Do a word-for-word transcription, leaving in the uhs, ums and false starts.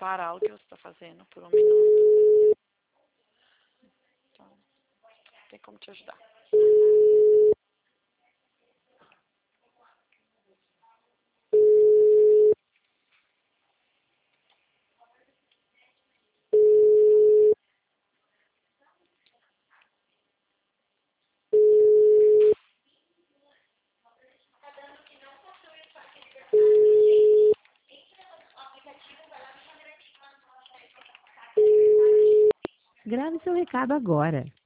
parar o que você está fazendo por um minuto. Então, não tem como te ajudar. Grave seu recado agora.